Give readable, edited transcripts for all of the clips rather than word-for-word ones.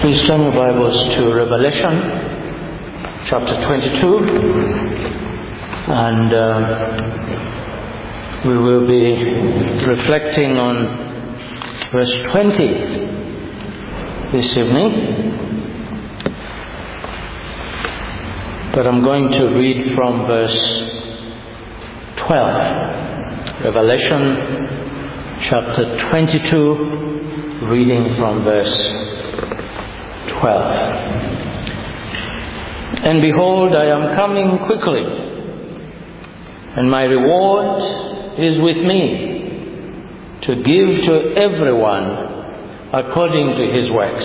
Please turn your Bibles to Revelation chapter 22, and we will be reflecting on verse 20 this evening. But I'm going to read from verse 12. Revelation chapter 22, reading from verse 12. And behold, I am coming quickly, and my reward is with me, to give to everyone according to his works.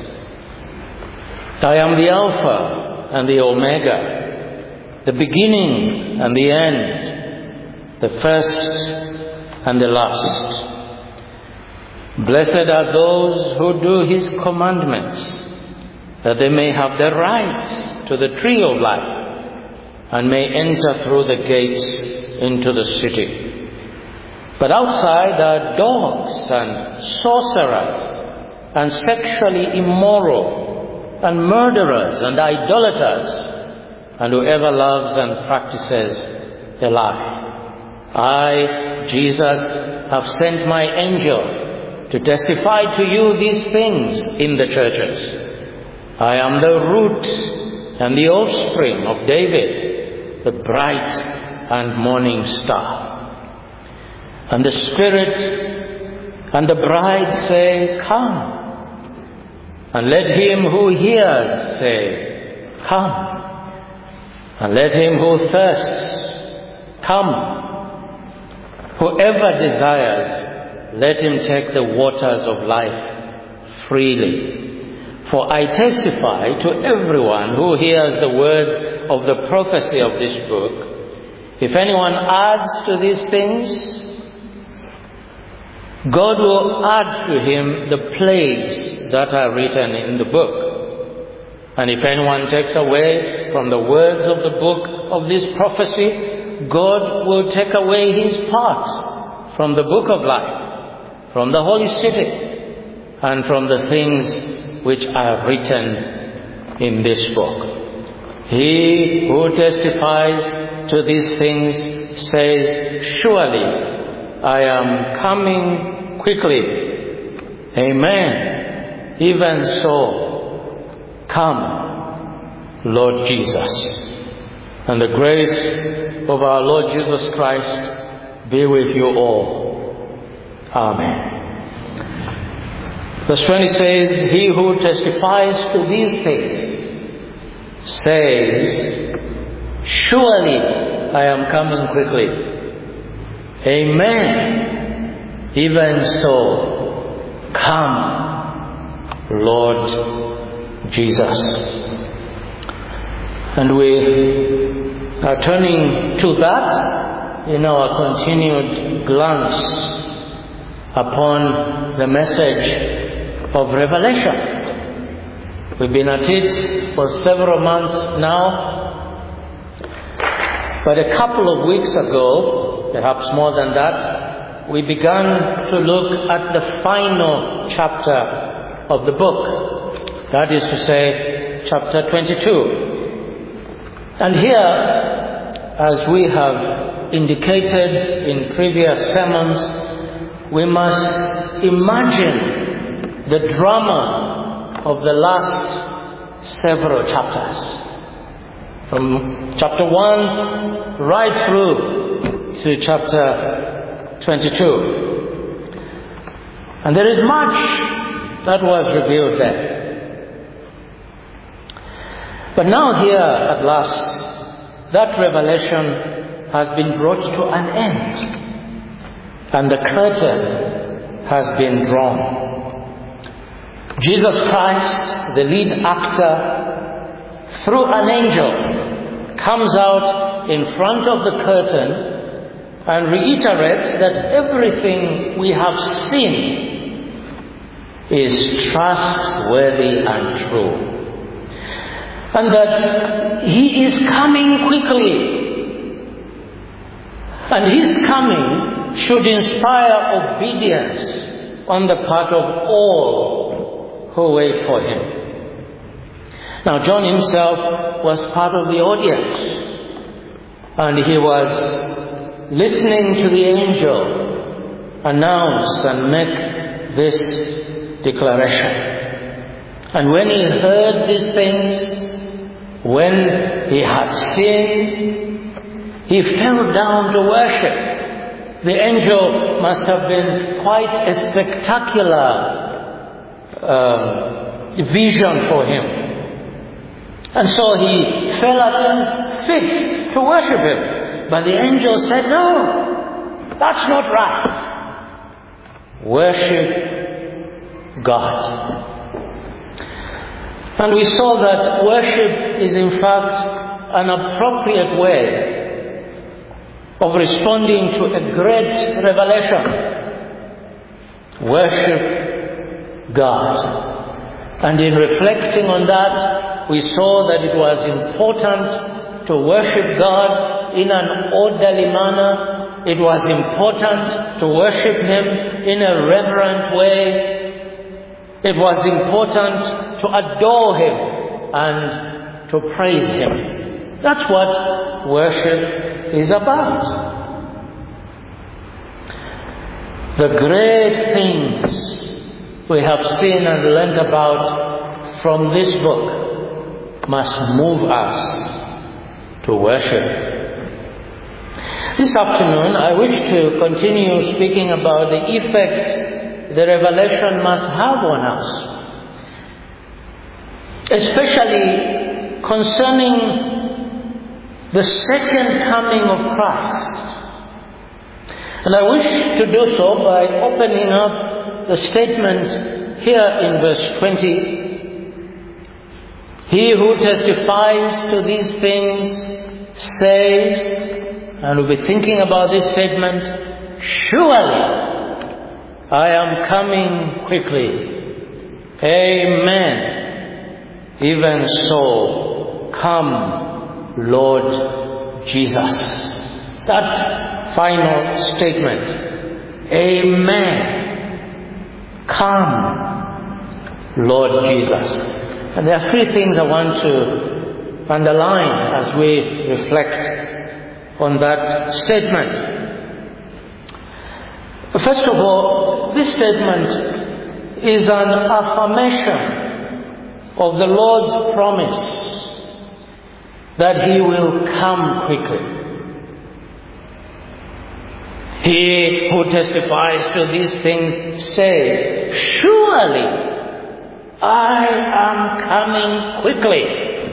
I am the Alpha and the Omega, the beginning and the end, the first and the last. Blessed are those who do his commandments, that they may have the right to the tree of life, and may enter through the gates into the city. But outside are dogs and sorcerers and sexually immoral and murderers and idolaters and whoever loves and practices a lie. I, Jesus, have sent my angel to testify to you these things in the churches. I am the root and the offspring of David, the bright and morning star. And the Spirit and the bride say, Come. And let him who hears say, Come. And let him who thirsts come. Whoever desires, let him take the waters of life freely. For I testify to everyone who hears the words of the prophecy of this book, if anyone adds to these things, God will add to him the plagues that are written in the book. And if anyone takes away from the words of the book of this prophecy, God will take away his part from the book of life, from the holy city, and from the things which are written in this book. He who testifies to these things says, Surely I am coming quickly. Amen. Even so, come, Lord Jesus. And the grace of our Lord Jesus Christ be with you all. Amen. Verse 20 says, He who testifies to these things says, Surely I am coming quickly. Amen. Even so, come, Lord Jesus. And we are turning to that in our continued glance upon the message of Revelation. We've been at it for several months now, but a couple of weeks ago, perhaps more than that, we began to look at the final chapter of the book, that is to say, chapter 22. And here, as we have indicated in previous sermons, we must imagine the drama of the last several chapters, from chapter 1 right through to chapter 22. And there is much that was revealed there. But now here at last, that revelation has been brought to an end, and the curtain has been drawn. Jesus Christ, the lead actor, through an angel, comes out in front of the curtain and reiterates that everything we have seen is trustworthy and true. And that he is coming quickly. And his coming should inspire obedience on the part of all who wait for him. Now, John himself was part of the audience, and he was listening to the angel announce and make this declaration. And when he heard these things, when he had seen, he fell down to worship. The angel must have been quite a spectacular vision for him. And so he fell at his feet to worship him. But the angel said, "No, that's not right. Worship God." And we saw that worship is in fact an appropriate way of responding to a great revelation. Worship God. And in reflecting on that, we saw that it was important to worship God in an orderly manner. It was important to worship Him in a reverent way. It was important to adore Him and to praise Him. That's what worship is about. The great things we have seen and learnt about from this book must move us to worship. This afternoon, I wish to continue speaking about the effect the revelation must have on us, especially concerning the second coming of Christ. And I wish to do so by opening up the statement here in verse 20. He who testifies to these things says, and we'll be thinking about this statement, surely I am coming quickly. Amen. Even so, come, Lord Jesus. That final statement. Amen. Come, Lord Jesus. And there are three things I want to underline as we reflect on that statement. First of all, this statement is an affirmation of the Lord's promise that He will come quickly. He who testifies to these things says, surely I am coming quickly.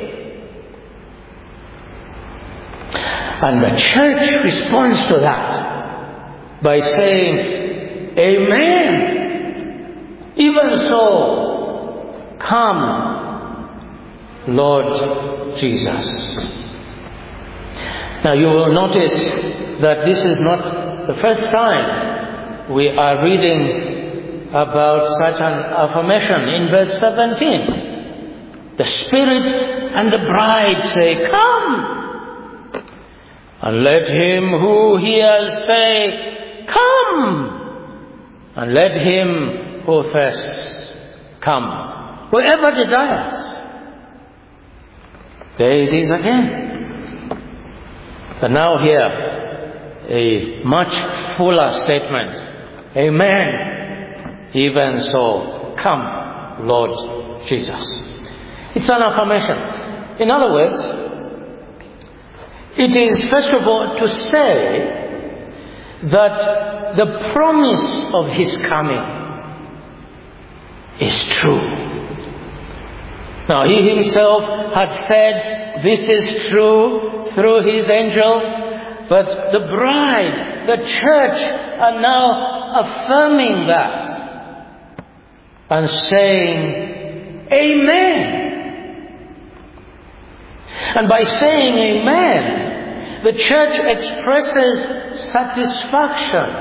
And the church responds to that by saying, Amen. Even so, come, Lord Jesus. Now you will notice that this is not the first time we are reading about such an affirmation. In verse 17, the Spirit and the bride say, come. And let him who hears say, come, and let him who thirsts come. Whoever desires. There it is again. But now here, a much fuller statement. Amen. Even so, come, Lord Jesus. It's an affirmation. In other words, it is first of all to say that the promise of His coming is true. Now He Himself has said this is true through His angel, but the bride, the church, are now affirming that and saying, Amen. And by saying Amen, the church expresses satisfaction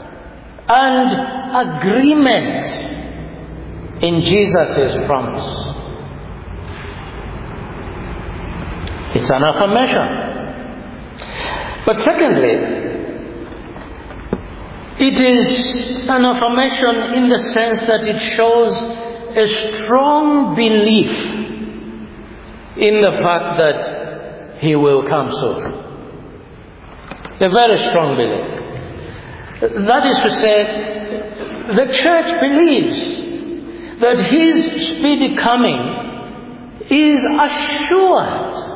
and agreement in Jesus' promise. It's an affirmation. But secondly, it is an affirmation in the sense that it shows a strong belief in the fact that He will come soon. A very strong belief. That is to say, the church believes that His speedy coming is assured.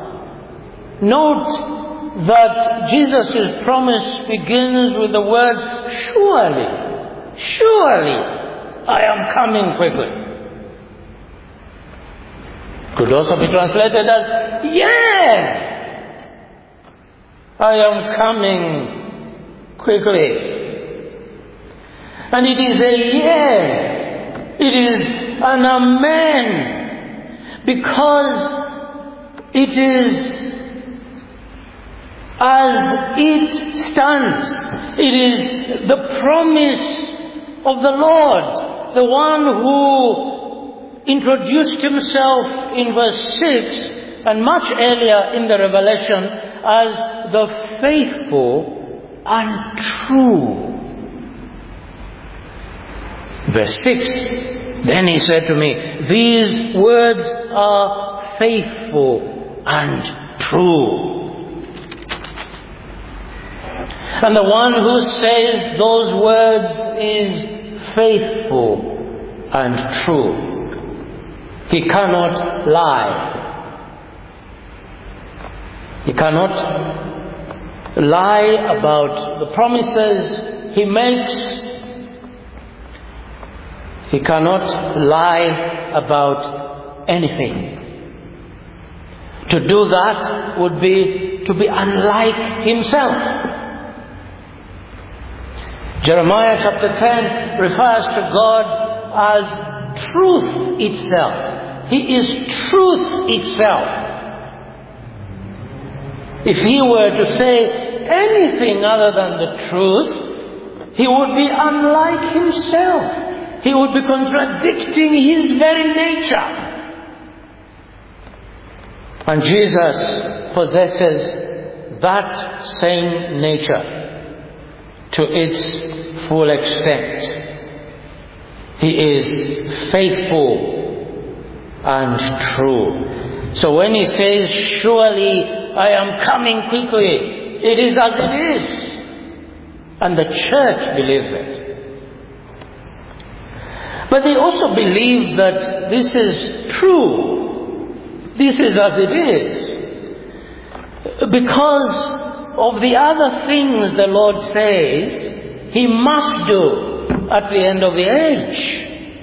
Note that Jesus' promise begins with the word surely. Surely I am coming quickly. Could also be translated as, yes, I am coming quickly. And it is a yes, it is an amen, because it is as it stands. It is the promise of the Lord, the one who introduced Himself in verse 6 and much earlier in the Revelation as the faithful and true. Verse 6, then He said to me, these words are faithful and true. And the one who says those words is faithful and true. He cannot lie. He cannot lie about the promises He makes. He cannot lie about anything. To do that would be to be unlike Himself. Jeremiah chapter 10 refers to God as truth itself. He is truth itself. If He were to say anything other than the truth, He would be unlike Himself. He would be contradicting His very nature. And Jesus possesses that same nature to its full extent. He is faithful and true. So when He says, surely I am coming quickly, it is as it is. And the church believes it. But they also believe that this is true. This is as it is. Because of the other things the Lord says He must do at the end of the age.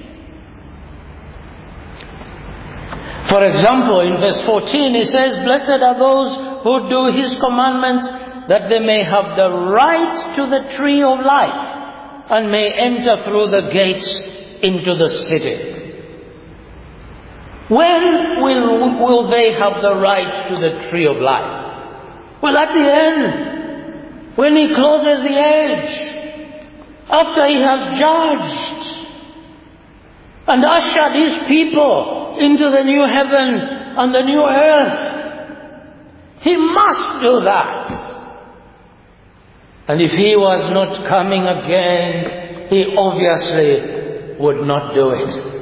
For example, in verse 14 He says, blessed are those who do His commandments, that they may have the right to the tree of life, and may enter through the gates into the city. When will they have the right to the tree of life? Well, at the end, when He closes the age, after He has judged and ushered His people into the new heaven and the new earth, He must do that. And if He was not coming again, He obviously would not do it.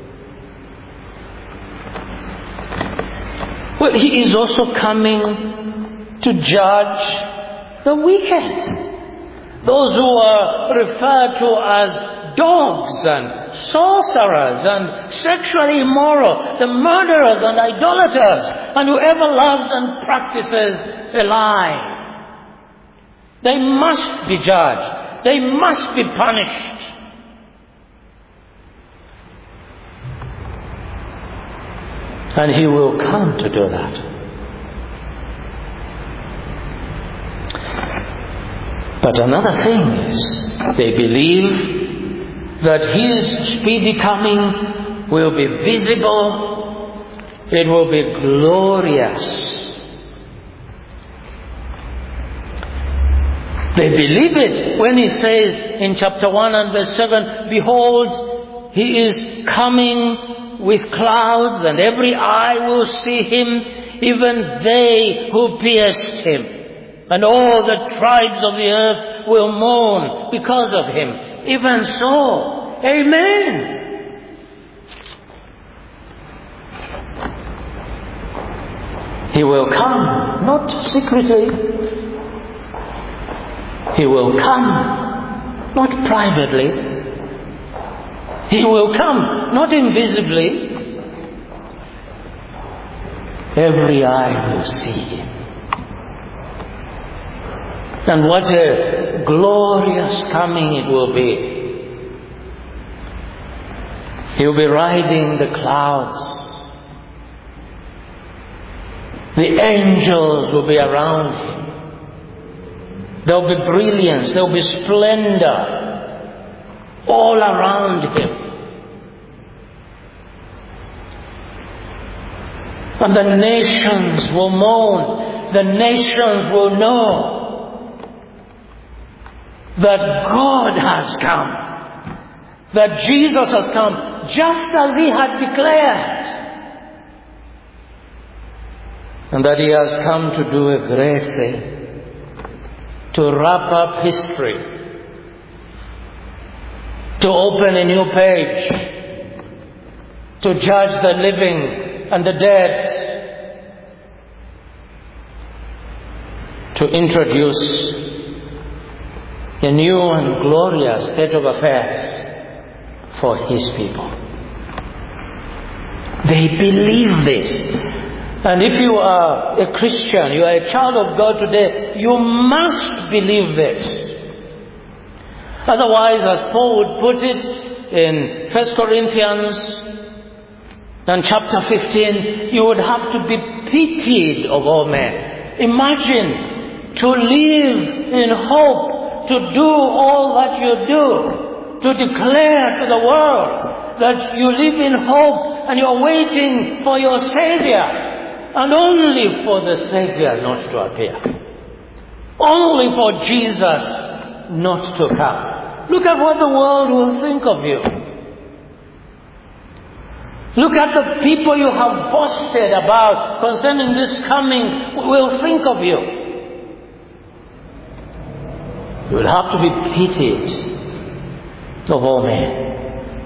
Well, He is also coming to judge the wicked. Those who are referred to as dogs and sorcerers and sexually immoral, the murderers and idolaters, and whoever loves and practices a lie. They must be judged. They must be punished. And He will come to do that. But another thing is, they believe that His speedy coming will be visible, it will be glorious. They believe it when He says in chapter 1 and verse 7, behold, He is coming with clouds, and every eye will see Him, even they who pierced Him. And all the tribes of the earth will mourn because of Him. Even so, amen. He will come, not secretly. He will come, not privately. He will come, not invisibly. Every eye will see Him. And what a glorious coming it will be. He will be riding the clouds. The angels will be around Him. There will be brilliance, there will be splendor all around Him. And the nations will mourn, the nations will know that God has come, that Jesus has come, just as He had declared. And that He has come to do a great thing, to wrap up history, to open a new page, to judge the living and the dead, to introduce a new and glorious state of affairs for His people. They believe this. And if you are a Christian, you are a child of God today, you must believe this. Otherwise, as Paul would put it in 1 Corinthians and chapter 15, you would have to be pitied of all men. Imagine to live in hope, to do all that you do, to declare to the world that you live in hope and you are waiting for your Savior. And only for the Savior not to appear. Only for Jesus not to come. Look at what the world will think of you. Look at the people you have boasted about concerning this coming will think of you. You will have to be pitied of all men.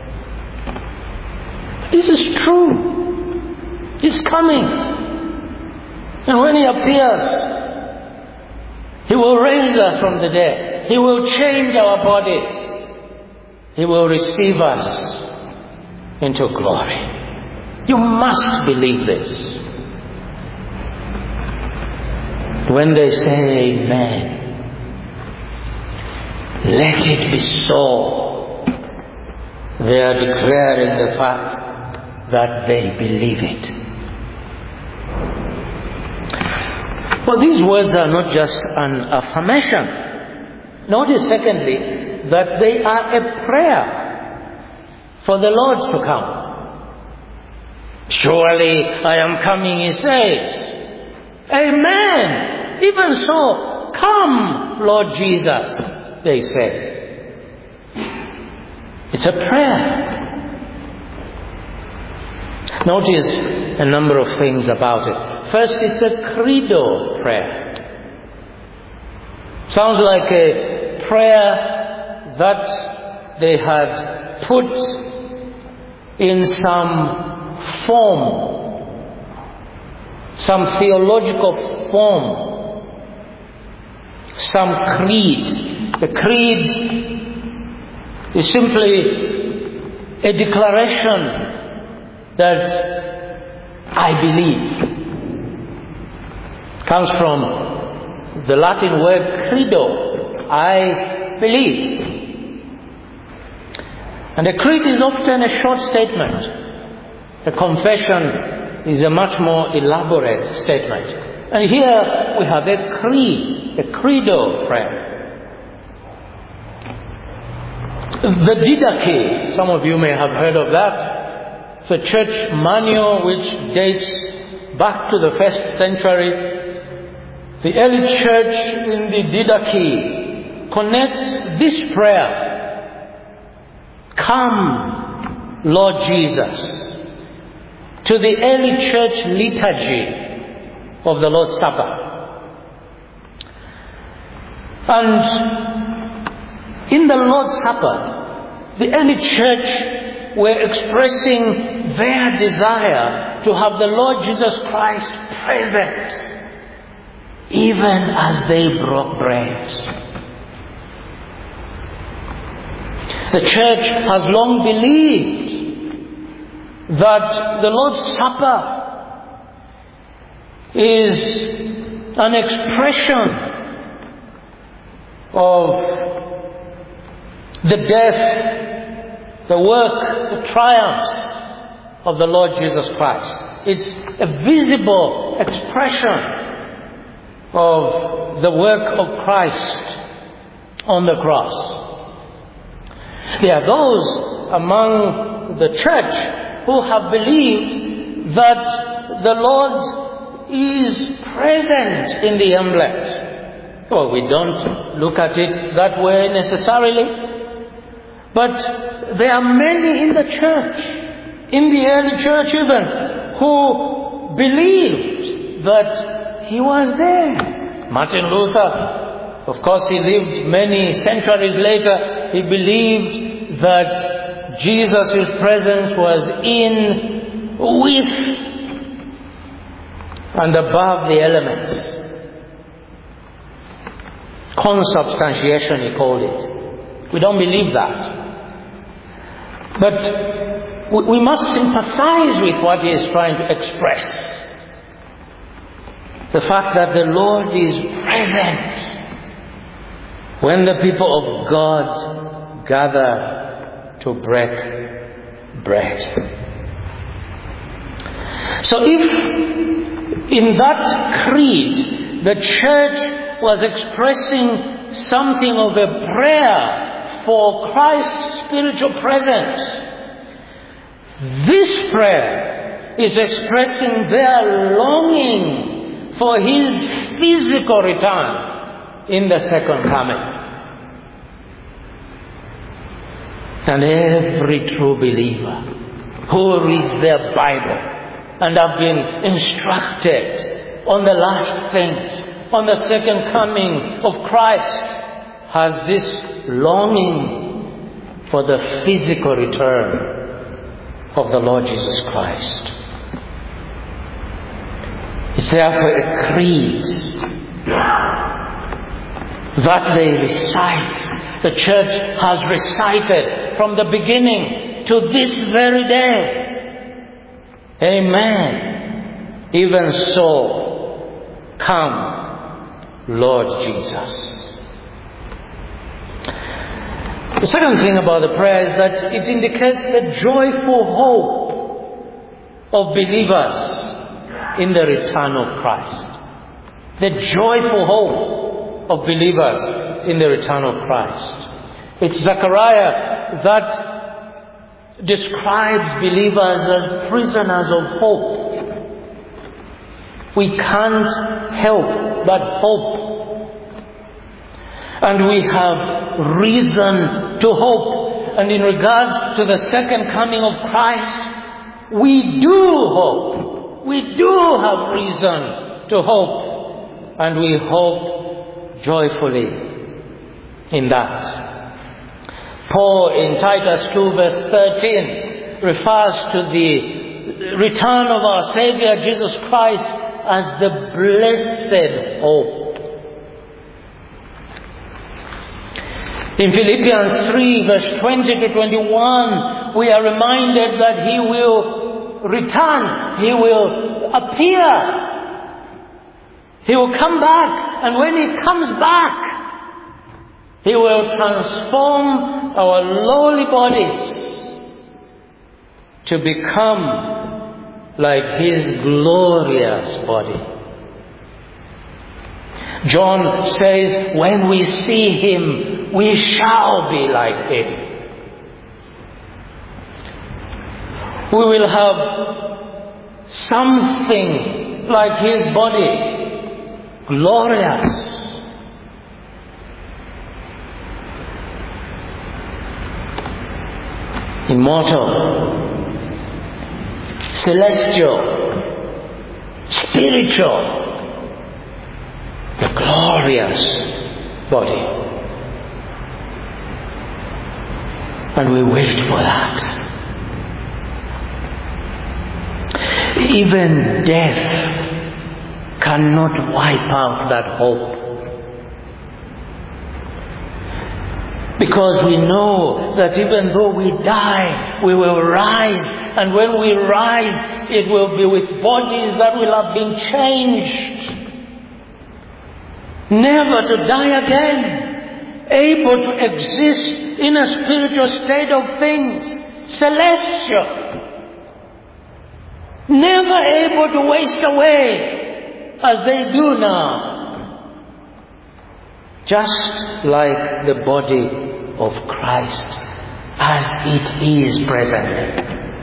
This is true. He's coming. And when He appears, He will raise us from the dead. He will change our bodies. He will receive us into glory. You must believe this. When they say amen, let it be so. They are declaring the fact that they believe it. Well, these words are not just an affirmation. Notice, secondly, that they are a prayer for the Lord to come. Surely I am coming, He says. Amen. Even so, come, Lord Jesus, they say. It's a prayer. Notice a number of things about it. First, it's a credo prayer. Sounds like a prayer that they had put in some form, some theological form, some creed. The creed is simply a declaration that I believe. Comes from the Latin word credo, I believe. And a creed is often a short statement. A confession is a much more elaborate statement. And here we have a creed, a credo prayer. The Didache, some of you may have heard of that. It's a church manual which dates back to the 1st century. The early church in the Didache connects this prayer, come, Lord Jesus, to the early church liturgy of the Lord's Supper. And in the Lord's Supper, the early church were expressing their desire to have the Lord Jesus Christ present, even as they broke bread. The church has long believed that the Lord's Supper is an expression of the death, the work, the triumphs of the Lord Jesus Christ. It's a visible expression of the work of Christ on the cross. There are those among the church who have believed that the Lord is present in the omelette. Well, we don't look at it that way necessarily, but there are many in the church, in the early church even, who believed that He was there. Martin Luther, of course, he lived many centuries later. He believed that Jesus' presence was in, with, and above the elements. Consubstantiation, he called it. We don't believe that. But we must sympathize with what he is trying to express. The fact that the Lord is present when the people of God gather to break bread. So if in that creed the church was expressing something of a prayer for Christ's spiritual presence, this prayer is expressing their longing for His physical return in the second coming. And every true believer who reads their Bible and have been instructed on the last things, on the second coming of Christ, has this longing for the physical return of the Lord Jesus Christ. It's therefore a creed that they recite. The church has recited from the beginning to this very day. Amen. Even so, come, Lord Jesus. The second thing about the prayer is that it indicates the joyful hope of believers in the return of Christ. The joyful hope of believers in the return of Christ. It's Zechariah that describes believers as prisoners of hope. We can't help but hope. And we have reason to hope. And in regard to the second coming of Christ, we do hope. We do have reason to hope. And we hope joyfully in that. Paul in Titus 2 verse 13 refers to the return of our Savior Jesus Christ as the blessed hope. In Philippians 3 verse 20 to 21, we are reminded that He will return. He will appear. He will come back. And when He comes back, He will transform our lowly bodies to become like His glorious body. John says, when we see Him, we shall be like Him. We will have something like His body, glorious. Immortal, celestial, spiritual, the glorious body. And we wait for that. Even death cannot wipe out that hope. Because we know that even though we die, we will rise. And when we rise, it will be with bodies that will have been changed. Never to die again. Able to exist in a spiritual state of things. Celestial. Never able to waste away as they do now. Just like the body of Christ as it is presently.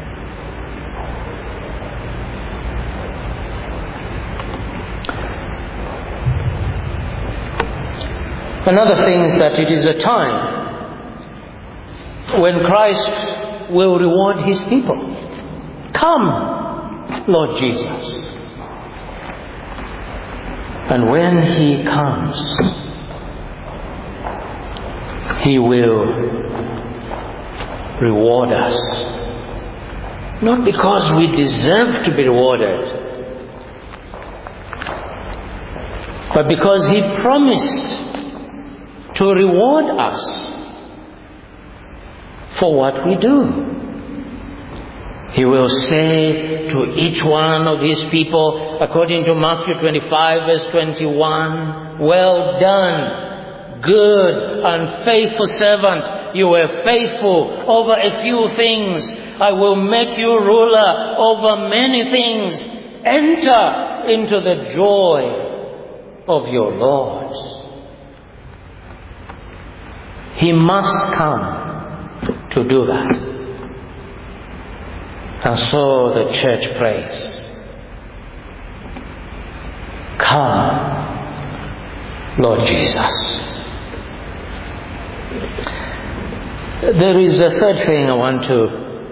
Another thing is that it is a time when Christ will reward His people. Come, Lord Jesus. And when He comes, He will reward us. Not because we deserve to be rewarded, but because He promised to reward us for what we do. He will say to each one of His people, according to Matthew 25 verse 21, "Well done, good and faithful servant. You were faithful over a few things. I will make you ruler over many things. Enter into the joy of your Lord." He must come to do that. And so the church prays, "Come, Lord Jesus." There is a third thing I want to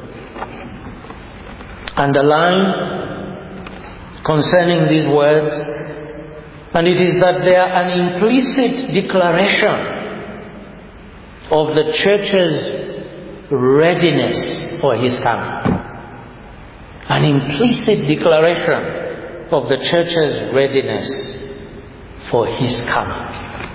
underline concerning these words, and it is that they are an implicit declaration of the church's readiness for His coming. An implicit declaration of the church's readiness for His coming.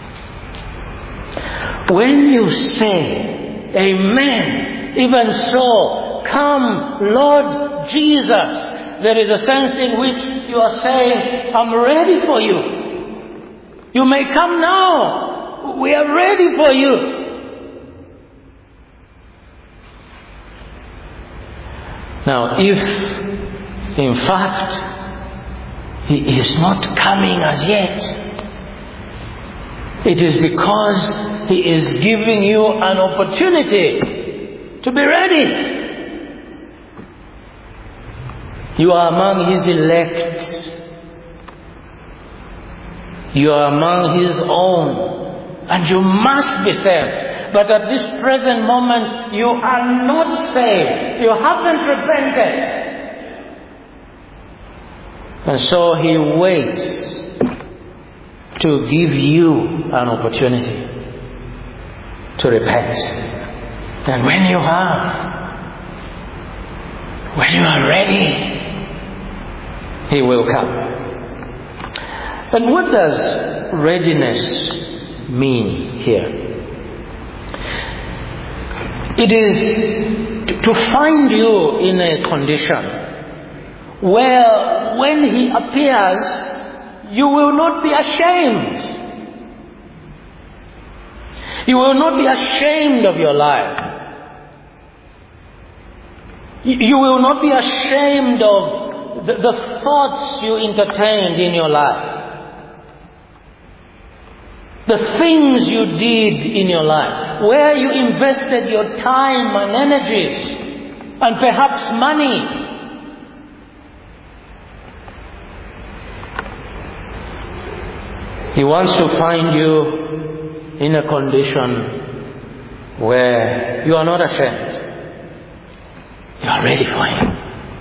When you say, "Amen, even so, come, Lord Jesus," there is a sense in which you are saying, "I'm ready for you. You may come now. We are ready for you." Now, if in fact He is not coming as yet, it is because He is giving you an opportunity to be ready. You are among His elect. You are among His own. And you must be saved. But at this present moment, you are not saved. You haven't repented. And so He waits to give you an opportunity to repent. And when you are ready, He will come. And what does readiness mean here? It is to find you in a condition where when He appears, you will not be ashamed. You will not be ashamed of your life. You will not be ashamed of the thoughts you entertained in your life. The things you did in your life, where you invested your time and energies, and perhaps money. He wants to find you in a condition where you are not ashamed. You are ready for Him.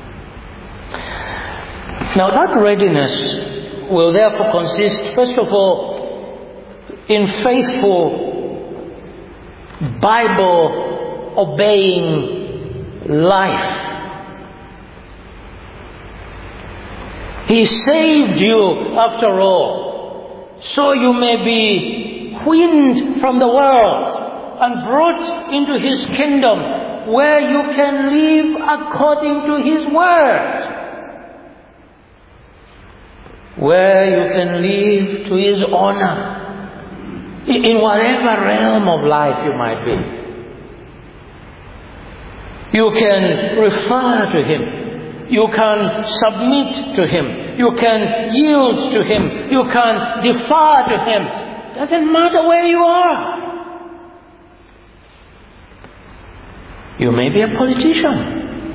Now that readiness will therefore consist, first of all, in faithful, Bible-obeying life. He saved you after all, so you may be weaned from the world and brought into His kingdom, where you can live according to His word. Where you can live to His honor, in whatever realm of life you might be. You can refer to Him. You can submit to Him. You can yield to Him. You can defer to Him. Doesn't matter where you are. You may be a politician,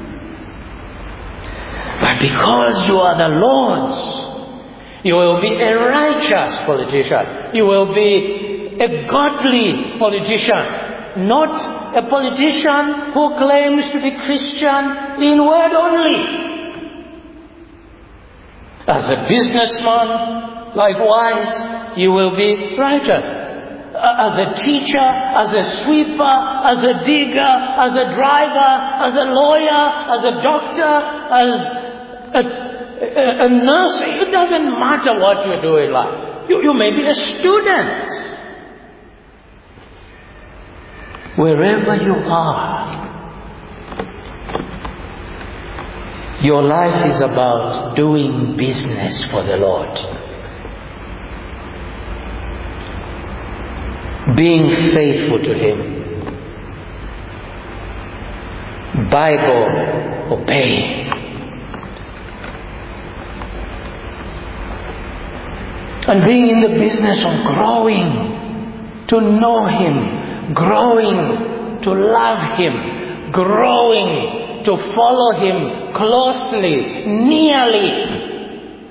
but because you are the Lord's, you will be a righteous politician. You will be a godly politician, not a politician who claims to be Christian in word only. As a businessman, likewise, you will be righteous. As a teacher, as a sweeper, as a digger, as a driver, as a lawyer, as a doctor, as a nurse, it doesn't matter what you do in life. You may be a student. Wherever you are, your life is about doing business for the Lord. Being faithful to Him. Bible obeying. And being in the business of growing to know Him, growing to love Him, growing to follow Him closely, nearly.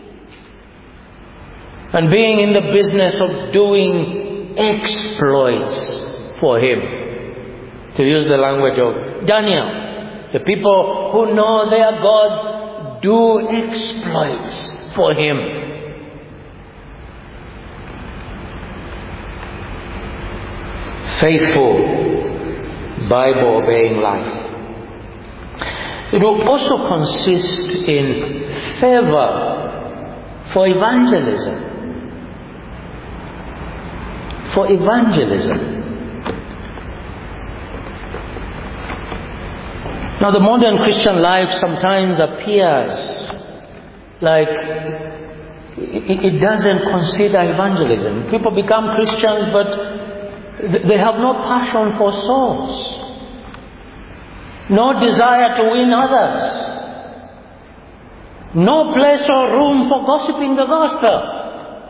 And being in the business of doing exploits for Him. To use the language of Daniel, the people who know their God do exploits for Him. Faithful, Bible-obeying life. It will also consist in fervor for evangelism. For evangelism. Now, the modern Christian life sometimes appears like it doesn't consider evangelism. People become Christians, but they have no passion for souls, no desire to win others, no place or room for gossiping the gospel.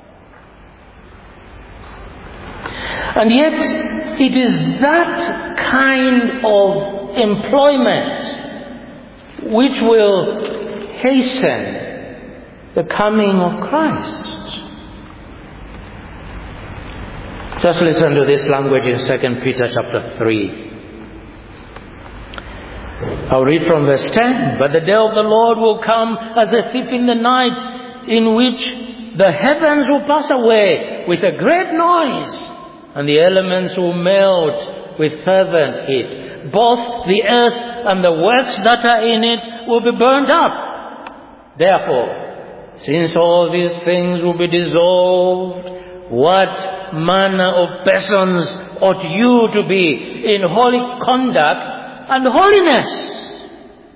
And yet, it is that kind of employment which will hasten the coming of Christ. Just listen to this language in 2 Peter chapter 3. I'll read from verse 10. But the day of the Lord will come as a thief in the night, in which the heavens will pass away with a great noise, and the elements will melt with fervent heat. Both the earth and the works that are in it will be burned up. Therefore, since all these things will be dissolved, what manner of persons ought you to be in holy conduct and holiness,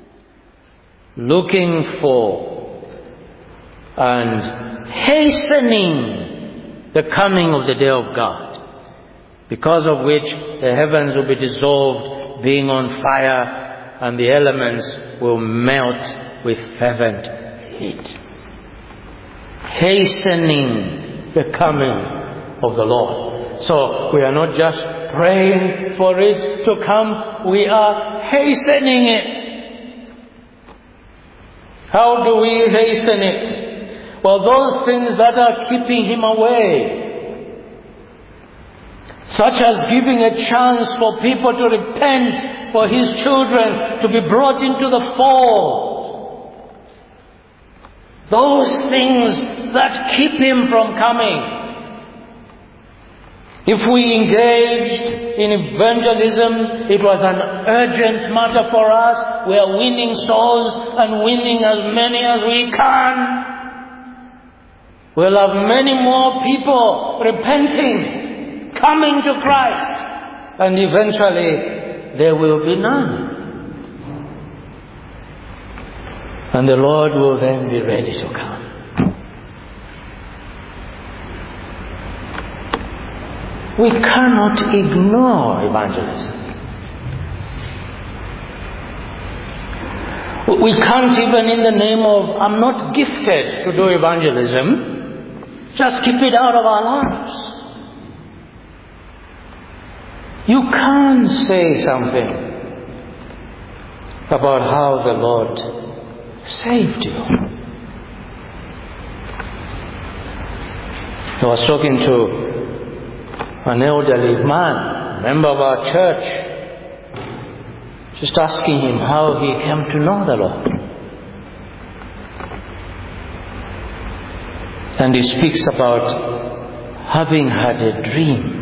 looking for and hastening the coming of the day of God, because of which the heavens will be dissolved, being on fire, and the elements will melt with fervent heat. Hastening the coming of the Lord. So we are not just praying for it to come, we are hastening it. How do we hasten it? Well, those things that are keeping Him away, such as giving a chance for people to repent, for His children to be brought into the fold. Those things that keep Him from coming. If we engaged in evangelism, it was an urgent matter for us. We are winning souls and winning as many as we can. We'll have many more people repenting, coming to Christ, and eventually there will be none. And the Lord will then be ready to come. We cannot ignore evangelism. We can't even, in the name of, I'm not gifted to do evangelism, just keep it out of our lives. You can say something about how the Lord saved you. I was talking to an elderly man, a member of our church, just asking him how he came to know the Lord. And he speaks about having had a dream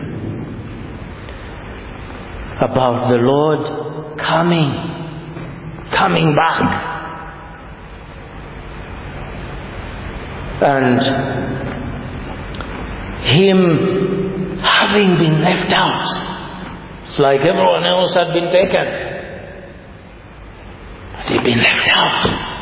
about the Lord coming back. And him having been left out. It's like everyone else had been taken, but he'd been left out.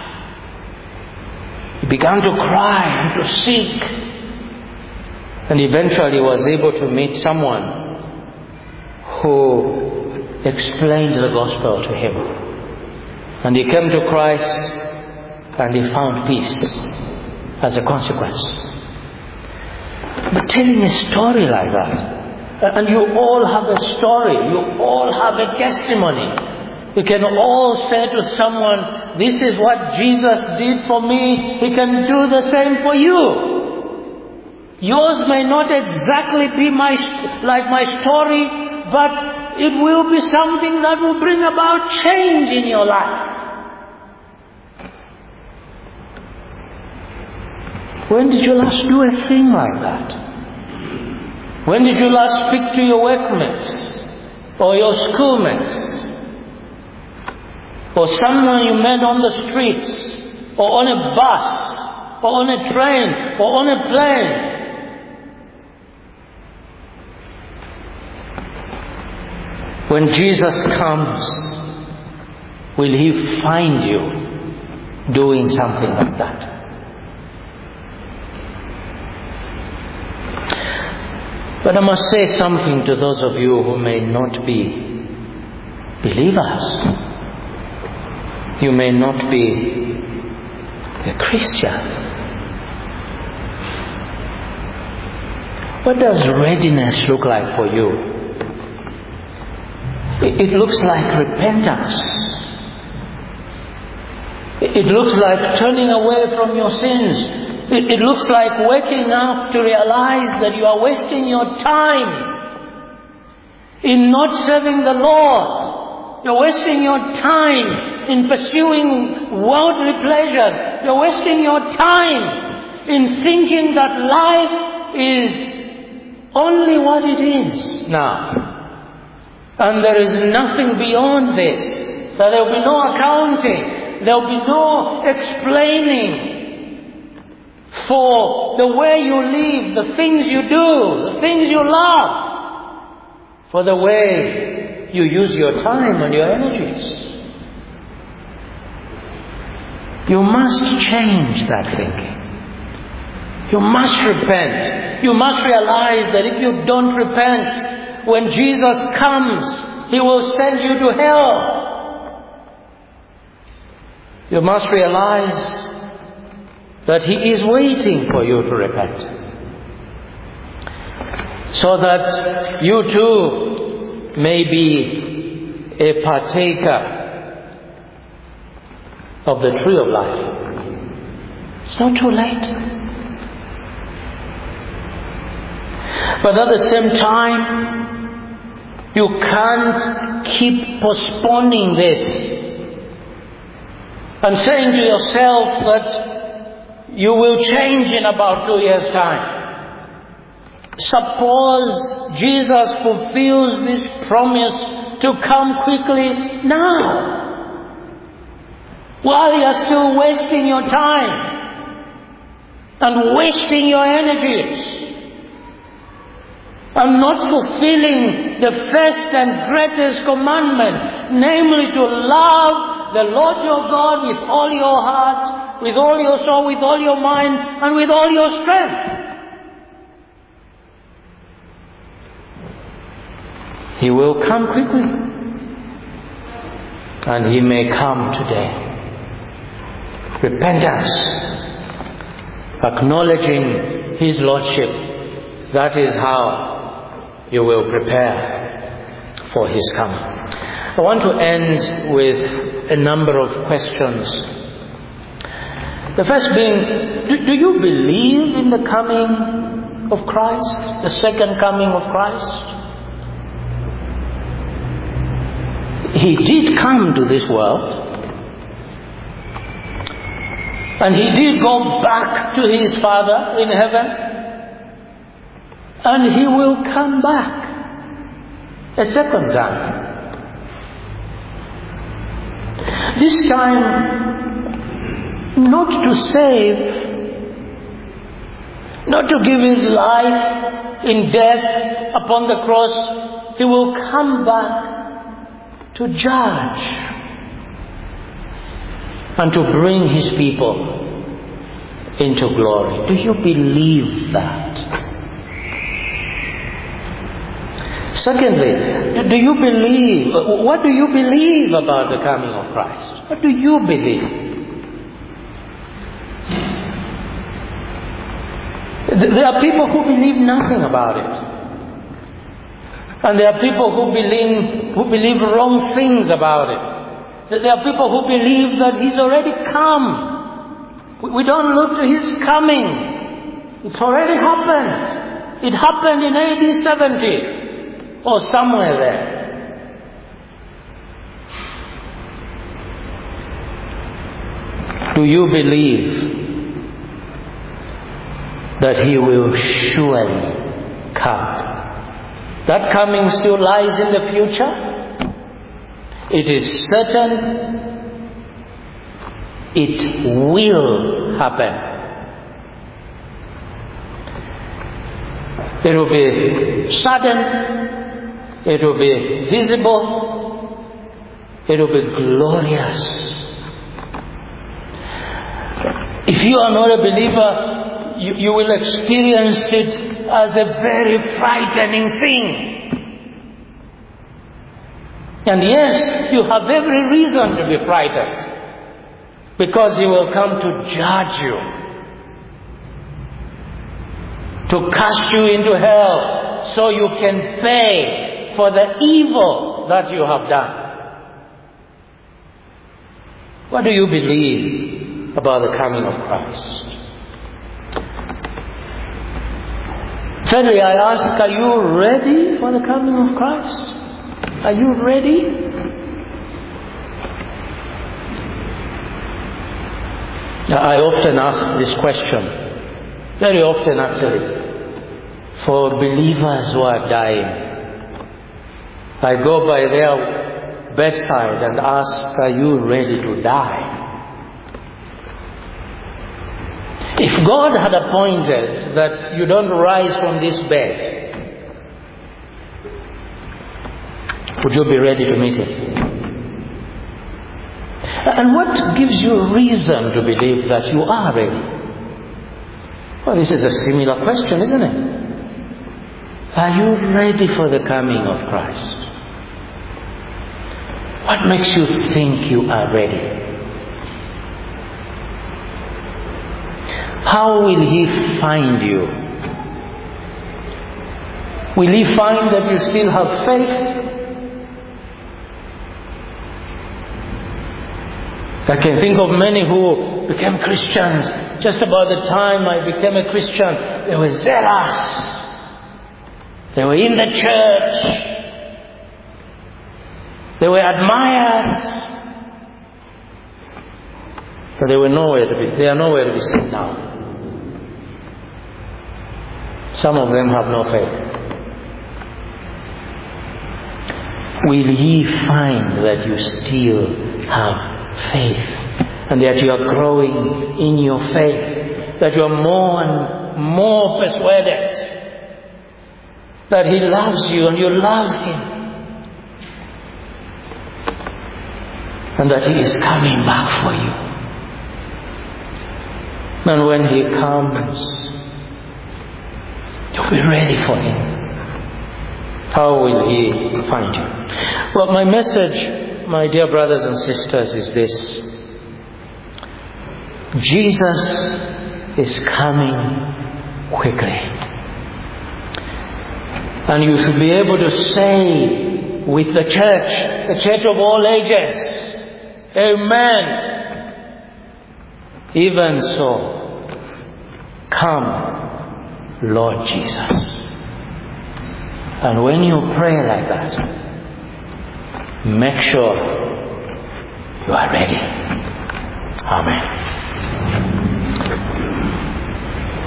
He began to cry and to seek, and eventually was able to meet someone who explained the gospel to him. And he came to Christ, and he found peace as a consequence. But telling a story like that, and you all have a story, you all have a testimony. You can all say to someone, this is what Jesus did for me, He can do the same for you. Yours may not exactly be like my story, but it will be something that will bring about change in your life. When did you last do a thing like that? When did you last speak to your workmates or your schoolmates or someone you met on the streets or on a bus or on a train or on a plane? When Jesus comes, will He find you doing something like that? But I must say something to those of you who may not be believers. You may not be a Christian. What does readiness look like for you? It looks like repentance. It looks like turning away from your sins. It looks like waking up to realize that you are wasting your time in not serving the Lord. You're wasting your time in pursuing worldly pleasures. You're wasting your time in thinking that life is only what it is now. And there is nothing beyond this. That there will be no accounting. There will be no explaining for the way you live, the things you do, the things you love, for the way you use your time and your energies. You must change that thinking. You must repent. You must realize that if you don't repent, when Jesus comes, He will send you to hell. You must realize that He is waiting for you to repent, so that you too may be a partaker of the tree of life. It's not too late. But at the same time, you can't keep postponing this and saying to yourself that you will change in about 2 years' time. Suppose Jesus fulfills this promise to come quickly now, while you are still wasting your time. and wasting your energies and not fulfilling the first and greatest commandment, namely to love the Lord your God with all your heart, with all your soul, with all your mind, and with all your strength. He will come quickly. And He may come today. Repentance, acknowledging His Lordship, that is how you will prepare for His coming. I want to end with a number of questions. The first being, do you believe in the coming of Christ, the second coming of Christ? He did come to this world, and He did go back to His Father in heaven, and He will come back a second time. This time, not to save, not to give His life in death upon the cross. He will come back to judge and to bring His people into glory. Do you believe that? Secondly, do you believe? What do you believe about the coming of Christ? What do you believe? There are people who believe nothing about it. And there are people who believe wrong things about it. There are people who believe that He's already come. We don't look to His coming. It's already happened. It happened in AD 70 or somewhere there. Do you believe that He will surely come? That coming still lies in the future. It is certain. It will happen. It will be sudden. It will be visible. It will be glorious. If you are not a believer, you will experience it as a very frightening thing. And yes, you have every reason to be frightened, because He will come to judge you, to cast you into hell, so you can pay for the evil that you have done. What do you believe about the coming of Christ? Thirdly, I ask, are you ready for the coming of Christ? Are you ready? I often ask this question, very often actually, for believers who are dying. I go by their bedside and ask, are you ready to die? If God had appointed that you don't rise from this bed, would you be ready to meet Him? And what gives you reason to believe that you are ready? Well, this is a similar question, isn't it? Are you ready for the coming of Christ? What makes you think you are ready? How will He find you? Will He find that you still have faith? I can think of many who became Christians. Just about the time I became a Christian, they were zealous. They were in the church. They were admired. But they are nowhere to be seen now. Some of them have no faith. Will He find that you still have faith, and that you are growing in your faith, that you are more and more persuaded that He loves you and you love Him, and that He is coming back for you. And when He comes, you'll be ready for Him. How will He find you? Well, my message, my dear brothers and sisters, is this. Jesus is coming quickly. And you should be able to say with the church of all ages, Amen. Even so, come, Lord Jesus. And when you pray like that, make sure you are ready. Amen.